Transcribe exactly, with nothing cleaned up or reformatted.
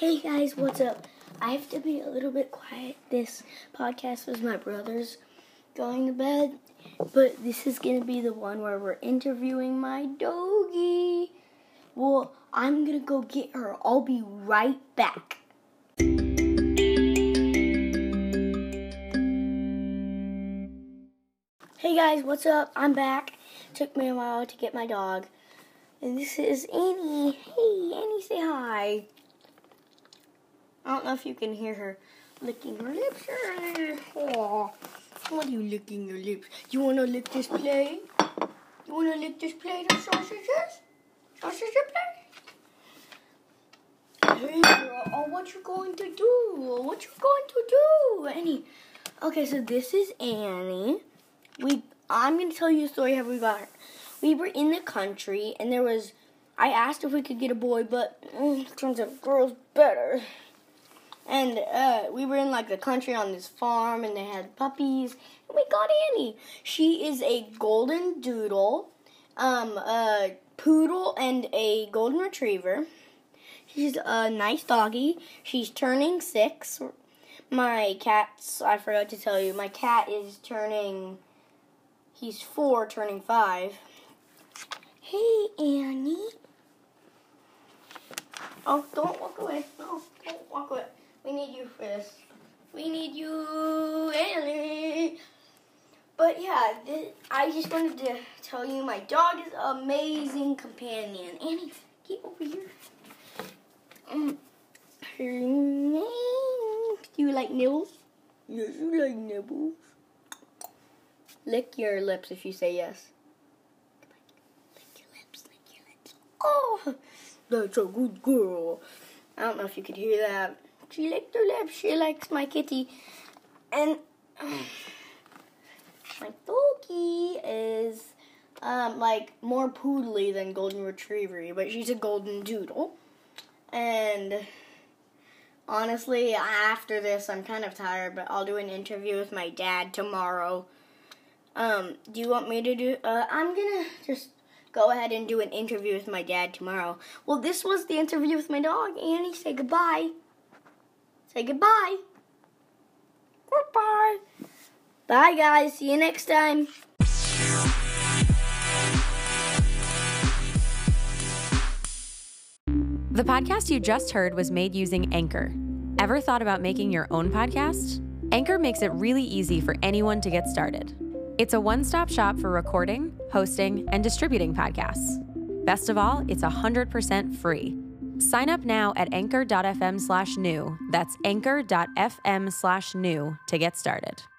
Hey guys, what's up? I have to be a little bit quiet. This podcast was my brother's going to bed, but this is going to be the one where we're interviewing my doggy. Well, I'm going to go get her. I'll be right back. Hey guys, what's up? I'm back. Took me a while to get my dog. And this is Annie. Hey, Annie, say hi. I don't know if you can hear her licking her lips. Aww. What are you licking your lips? You want to lick this plate? You want to lick this plate of sausages? Sausage plate? Hey girl, oh, what you going to do? What you going to do, Annie? Okay, so this is Annie. We, I'm going to tell you a story how we got her. We were in the country, and there was, I asked if we could get a boy, but mm, turns out girls better. And uh, we were in like the country on this farm, and they had puppies, and we got Annie. She is a golden doodle, um, a poodle, and a golden retriever. She's a nice doggy. She's turning six. My cat's, I forgot to tell you, my cat is turning, he's four, turning five. Hey, Annie. Oh, don't walk away. No, don't walk away. We need you for this. We need you, Annie. But yeah, this, I just wanted to tell you my dog is an amazing companion. Annie, get over here. Um, her name. Do you like nibbles? Yes, you like nibbles. Lick your lips if you say yes. Lick your lips, lick your lips. Oh, that's a good girl. I don't know if you could hear that. She licked her lips. She likes my kitty. And um, my doggy is um, like more poodly than golden retriever, but she's a golden doodle. And honestly, after this, I'm kind of tired, but I'll do an interview with my dad tomorrow. Um, do you want me to do? Uh, I'm gonna just go ahead and do an interview with my dad tomorrow. Well, this was the interview with my dog. Annie, say goodbye. Say goodbye. Goodbye. Bye, guys. See you next time. The podcast you just heard was made using Anchor. Ever thought about making your own podcast? Anchor makes it really easy for anyone to get started. It's a one-stop shop for recording, hosting, and distributing podcasts. Best of all, it's one hundred percent free. Sign up now at anchor.fm slash new. That's anchor.fm slash new to get started.